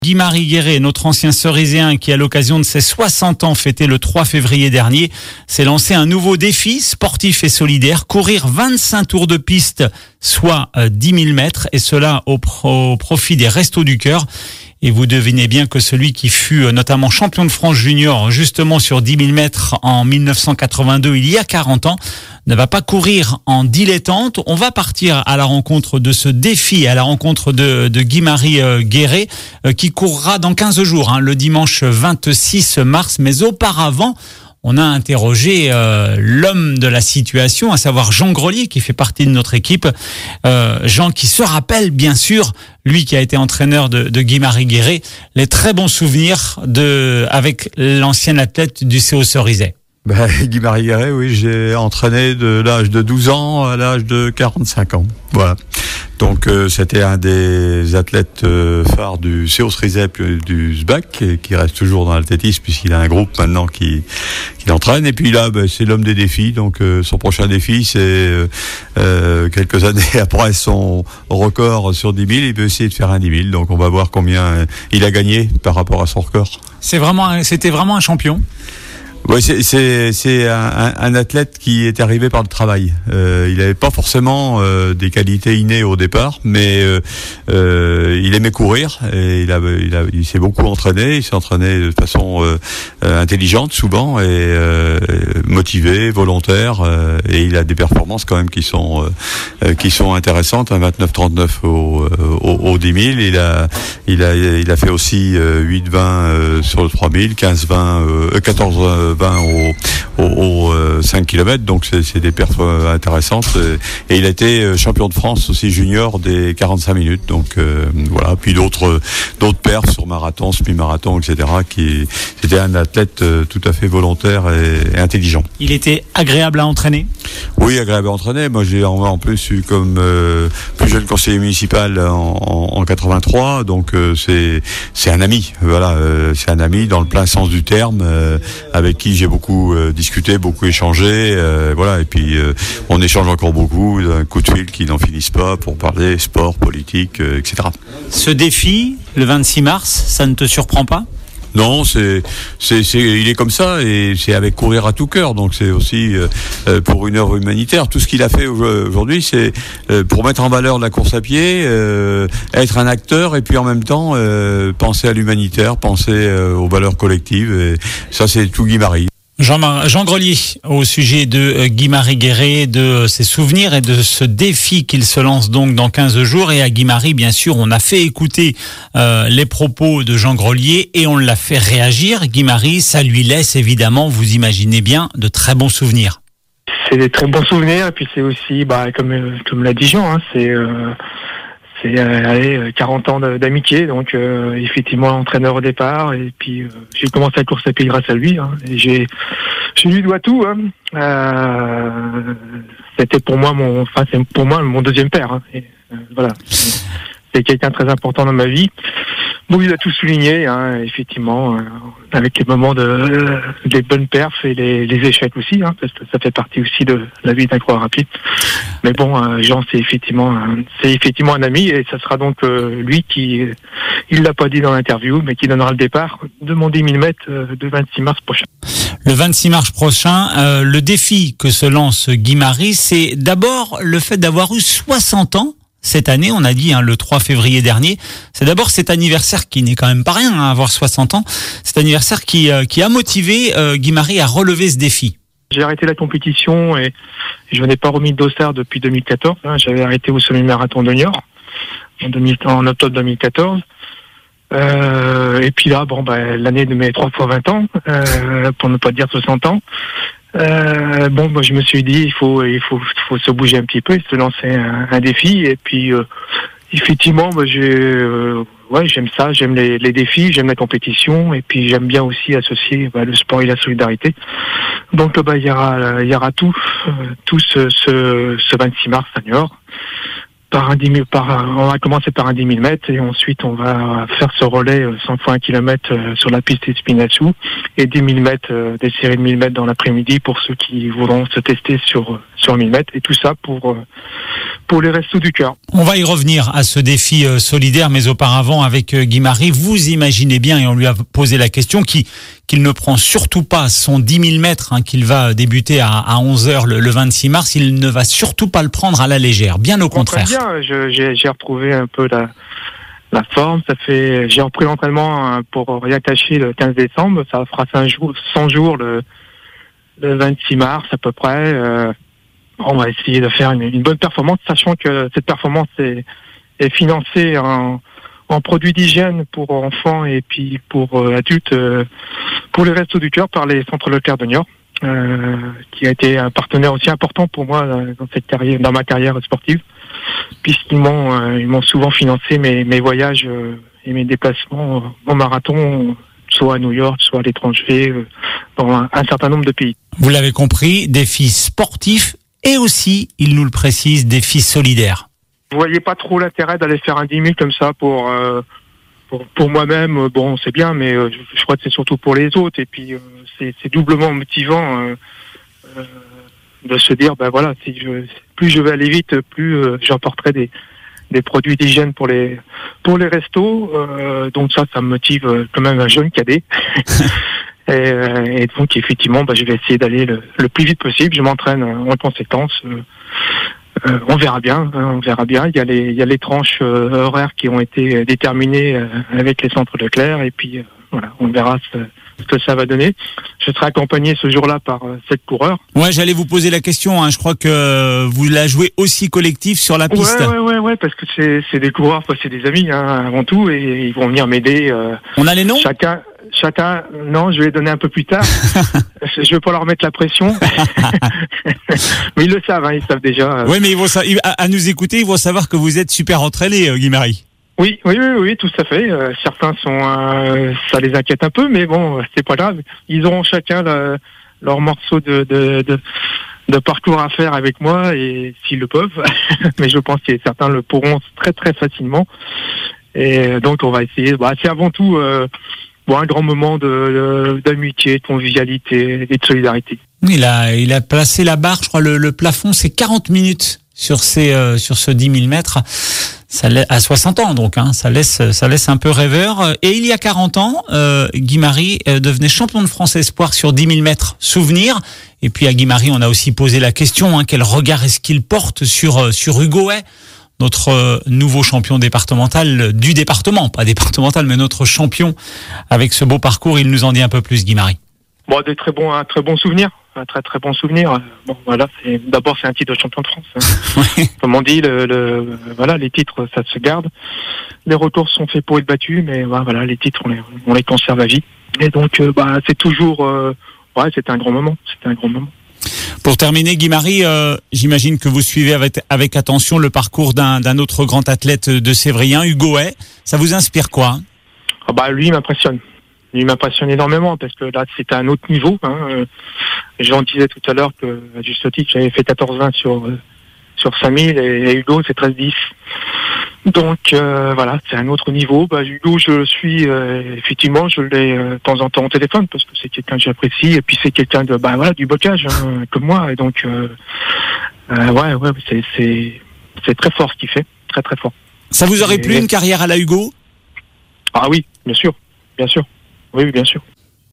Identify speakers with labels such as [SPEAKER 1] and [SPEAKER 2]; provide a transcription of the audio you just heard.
[SPEAKER 1] Guy-Marie Guéret, notre ancien Ceriséen qui, à l'occasion de ses 60 ans fêtés le 3 février dernier, s'est lancé un nouveau défi sportif et solidaire, courir 25 tours de piste, soit 10 000 mètres, et cela au profit des Restos du Cœur. Et vous devinez bien que celui qui fut notamment champion de France junior justement sur 10 000 mètres en 1982, il y a 40 ans, ne va pas courir en dilettante. On va partir à la rencontre de ce défi, à la rencontre de Guy-Marie Guéret, qui courra dans 15 jours, le dimanche 26 mars. Mais auparavant, on a interrogé l'homme de la situation, à savoir Jean Grelier, qui fait partie de notre équipe. Jean qui se rappelle, bien sûr, lui qui a été entraîneur de Guy-Marie Guéret, les très bons souvenirs avec l'ancien athlète du CO Cerizay.
[SPEAKER 2] Guy-Marie Guéret, oui, j'ai entraîné de l'âge de 12 ans à l'âge de 45 ans. Voilà. Donc c'était un des athlètes phares du CO Cerizay puis du SBAC, qui reste toujours dans l'athlétisme puisqu'il a un groupe maintenant qui l'entraîne. Et puis là, c'est l'homme des défis. Donc son prochain défi, c'est quelques années après son record sur 10 000, il peut essayer de faire un 10 000. Donc on va voir combien il a gagné par rapport à son record.
[SPEAKER 1] C'était vraiment un champion.
[SPEAKER 2] Oui, c'est un athlète qui est arrivé par le travail. Il n'avait pas forcément des qualités innées au départ, mais il aimait courir et il s'est beaucoup entraîné. Il s'est entraîné de façon intelligente souvent et motivé, volontaire. Et il a des performances quand même qui sont intéressantes. 29-39 au 10 000. Il a fait aussi 8-20 sur le 3000, 15-20, 14-20 au 5 km, donc c'est des perfs intéressantes. Et il a été champion de France aussi junior des 45 minutes. Donc voilà. Puis d'autres perfs sur marathon, semi-marathon, etc. C'était un athlète tout à fait volontaire et intelligent. Il était agréable à entraîner. Oui, agréable à entraîner. Moi, j'ai en plus eu comme plus jeune conseiller municipal en 83, donc c'est un ami. Voilà, c'est un ami dans le plein sens du terme, avec qui j'ai beaucoup discuté, beaucoup échangé, voilà. Et puis on échange encore beaucoup, d'un coup de fil qui n'en finissent pas pour parler sport, politique, etc.
[SPEAKER 1] Ce défi, le 26 mars, ça ne te surprend pas ?
[SPEAKER 2] Non, il est comme ça et c'est avec courir à tout cœur. Donc c'est aussi pour une œuvre humanitaire. Tout ce qu'il a fait aujourd'hui, c'est pour mettre en valeur la course à pied, être un acteur et puis en même temps penser à l'humanitaire, penser aux valeurs collectives. Et ça, c'est tout Guy-Marie. Jean Grelier,
[SPEAKER 1] au sujet de Guy-Marie Guéret, de ses souvenirs et de ce défi qu'il se lance donc dans 15 jours. Et à Guy-Marie, bien sûr, on a fait écouter les propos de Jean Grelier et on l'a fait réagir. Guy-Marie, ça lui laisse évidemment, vous imaginez bien, de très bons souvenirs.
[SPEAKER 3] C'est des très bons souvenirs et puis c'est aussi, comme l'a dit Jean, c'est 40 ans d'amitié, donc effectivement entraîneur au départ, et puis j'ai commencé la course à pied grâce à lui, et je lui dois tout. C'était pour moi mon deuxième père. Et, voilà, c'est quelqu'un de très important dans ma vie. Bon, il a tout souligné, effectivement, avec les moments des bonnes perfs et les échecs aussi, parce que ça fait partie aussi de la vie d'un coureur rapide. Mais bon, Jean, c'est effectivement un ami, et ça sera donc lui qui, il l'a pas dit dans l'interview, mais qui donnera le départ de mon 10 000 mètres de 26 mars prochain.
[SPEAKER 1] Le 26 mars prochain, le défi que se lance Guy-Marie, c'est d'abord le fait d'avoir eu 60 ans. Cette année, on a dit le 3 février dernier, c'est d'abord cet anniversaire qui n'est quand même pas rien, avoir 60 ans, cet anniversaire qui a motivé Guy-Marie à relever ce défi.
[SPEAKER 3] J'ai arrêté la compétition et je n'ai pas remis de dossard depuis 2014. J'avais arrêté au semi-marathon de Niort en octobre 2014. Et puis là, l'année de mes 3 fois 20 ans, pour ne pas dire 60 ans. Je me suis dit il faut se bouger un petit peu et se lancer un défi. Et puis effectivement, j'aime ça, j'aime les défis, j'aime la compétition, et puis j'aime bien aussi associer le sport et la solidarité. Donc il y aura tout ce 26 mars à Niort. On va commencer par un 10 000 mètres et ensuite on va faire ce relais 100 fois 1 kilomètre sur la piste Espinassou et 10 000 mètres, des séries de 1000 mètres dans l'après-midi pour ceux qui voudront se tester sur sur 1000 mètres, et tout ça pour les Restos du Cœur.
[SPEAKER 1] On va y revenir à ce défi solidaire, mais auparavant avec Guy Marie, vous imaginez bien, et on lui a posé la question, qu'il ne prend surtout pas son 10 000 mètres qu'il va débuter à 11h le 26 mars, il ne va surtout pas le prendre à la légère, bien au contraire.
[SPEAKER 3] Bien, j'ai retrouvé un peu la forme, j'ai repris l'entraînement pour réattacher le 15 décembre, ça fera 100 jours le 26 mars à peu près. On va essayer de faire une bonne performance, sachant que cette performance est financée en produits d'hygiène pour enfants et puis pour adultes, pour les Restos du Cœur par les Centres Leclerc de Niort, qui a été un partenaire aussi important pour moi dans ma carrière sportive, puisqu'ils m'ont souvent financé mes voyages et mes déplacements en marathon, soit à New York, soit à l'étranger, dans un certain nombre de pays.
[SPEAKER 1] Vous l'avez compris, défi sportif et aussi, il nous le précise, défi solidaire.
[SPEAKER 3] Vous voyez pas trop l'intérêt d'aller faire un 10 000 comme ça pour moi-même. Bon, c'est bien, mais je crois que c'est surtout pour les autres. Et puis c'est doublement motivant de se dire, ben voilà, plus je vais aller vite, plus j'emporterai des produits d'hygiène pour les restos. Donc ça me motive quand même un jeune cadet. Et donc effectivement, je vais essayer d'aller le plus vite possible. Je m'entraîne en conséquence. On verra bien. Il y a les tranches horaires qui ont été déterminées avec les Centres Leclerc, et puis voilà, on verra ce que ça va donner. Je serai accompagné ce jour-là par 7 coureurs.
[SPEAKER 1] Ouais, j'allais vous poser la question. Je crois que vous la jouez aussi collectif sur la piste.
[SPEAKER 3] Ouais, parce que c'est des coureurs, c'est des amis avant tout, et ils vont venir m'aider.
[SPEAKER 1] On a les noms ?
[SPEAKER 3] Chacun, non, je vais les donner un peu plus tard. Je vais pas leur mettre la pression. Mais ils le savent, ils savent déjà.
[SPEAKER 1] Oui, mais à nous écouter, ils vont savoir que vous êtes super entraînés, Guy Marie.
[SPEAKER 3] Oui, tout à fait. Certains ça les inquiète un peu, mais bon, c'est pas grave. Ils auront chacun leur morceau de parcours à faire avec moi, et s'ils le peuvent. Mais je pense que certains le pourront très très facilement. Et donc on va essayer. C'est avant tout un grand moment d'amitié, de convivialité et de solidarité.
[SPEAKER 1] Il a placé la barre, je crois, le plafond, c'est 40 minutes sur ce 10 000 mètres. Ça à 60 ans, donc, ça laisse un peu rêveur. Et il y a 40 ans, Guy Marie devenait champion de France espoir sur 10 000 mètres. Souvenir. Et puis à Guy Marie, on a aussi posé la question, quel regard est-ce qu'il porte sur Hugo Hay, notre nouveau champion départemental du département, pas départemental, mais notre champion avec ce beau parcours. Il nous en dit un peu plus, Guy Marie.
[SPEAKER 3] Un très bon souvenir. Un très très bon souvenir. Bon, voilà, d'abord c'est un titre de champion de France.
[SPEAKER 1] Oui.
[SPEAKER 3] Comme on dit, les titres ça se garde. Les retours sont faits pour être battus, mais voilà, les titres on les conserve à vie. Et donc c'est toujours, c'est un grand moment.
[SPEAKER 1] Pour terminer, Guy Marie, j'imagine que vous suivez avec attention le parcours d'un autre grand athlète de Sévrien, Hugo Hay. Ça vous inspire quoi ?
[SPEAKER 3] Lui, il m'impressionne. Il m'impressionne énormément, parce que là, c'est à un autre niveau. J'en disais tout à l'heure que, à juste titre, j'avais fait 14-20 sur 5000, et Hugo, c'est 13-10. Donc, voilà, c'est un autre niveau. Hugo, je le suis, effectivement, je l'ai de temps en temps au téléphone, parce que c'est quelqu'un que j'apprécie, et puis c'est quelqu'un du bocage, comme moi, et donc, c'est très fort ce qu'il fait, très très fort.
[SPEAKER 1] Ça vous aurait plu une carrière à la Hugo ?
[SPEAKER 3] Ah oui, bien sûr. Oui, bien sûr.